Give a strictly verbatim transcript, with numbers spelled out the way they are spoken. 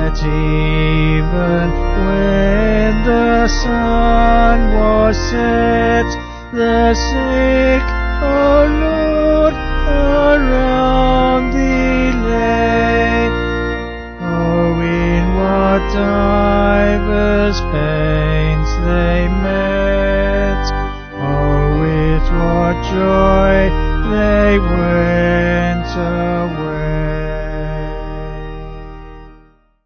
Yet even when the sun was set, the sick, O Lord, around thee lay. Oh, in what divers pains they met! Oh, with what joy they went away!